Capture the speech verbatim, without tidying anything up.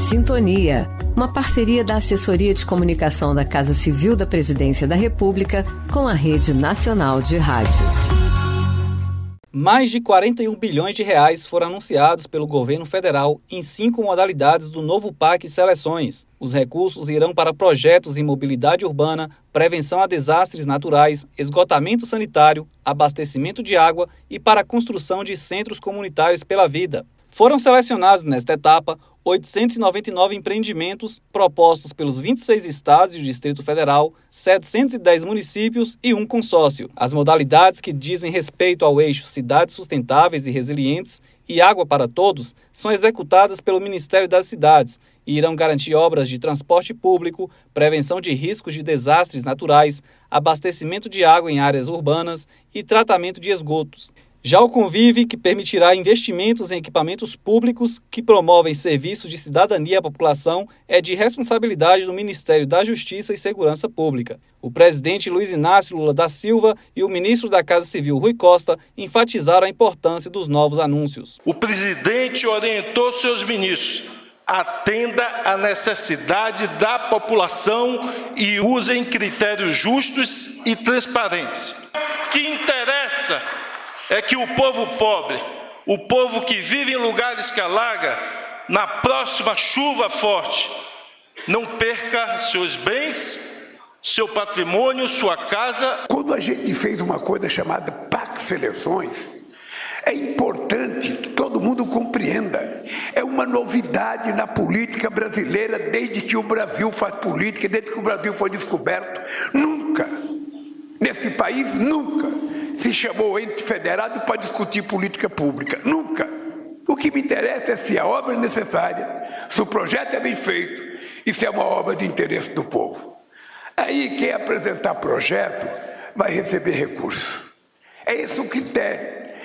Sintonia, uma parceria da Assessoria de Comunicação da Casa Civil da Presidência da República com a Rede Nacional de Rádio. Mais de quarenta e um bilhões de reais foram anunciados pelo governo federal em cinco modalidades do novo P A C Seleções. Os recursos irão para projetos em mobilidade urbana, prevenção a desastres naturais, esgotamento sanitário, abastecimento de água e para a construção de centros comunitários pela vida. Foram selecionados nesta etapa oitocentos e noventa e nove empreendimentos propostos pelos vinte e seis estados e o Distrito Federal, setecentos e dez municípios e um consórcio. As modalidades que dizem respeito ao eixo Cidades Sustentáveis e Resilientes e Água para Todos são executadas pelo Ministério das Cidades e irão garantir obras de transporte público, prevenção de riscos de desastres naturais, abastecimento de água em áreas urbanas e tratamento de esgotos. Já o Convive, que permitirá investimentos em equipamentos públicos que promovem serviços de cidadania à população, é de responsabilidade do Ministério da Justiça e Segurança Pública. O presidente Luiz Inácio Lula da Silva e o ministro da Casa Civil, Rui Costa, enfatizaram a importância dos novos anúncios. O presidente orientou seus ministros: atenda à necessidade da população e usem critérios justos e transparentes. O que interessa é que o povo pobre, o povo que vive em lugares que alaga, na próxima chuva forte, não perca seus bens, seu patrimônio, sua casa. Quando a gente fez uma coisa chamada P A C Seleções, é importante que todo mundo compreenda. É uma novidade na política brasileira desde que o Brasil faz política, desde que o Brasil foi descoberto. Nunca, neste país, nunca se chamou ente federado para discutir política pública. Nunca. O que me interessa é se a obra é necessária, se o projeto é bem feito e se é uma obra de interesse do povo. Aí quem apresentar projeto vai receber recursos. É esse o critério.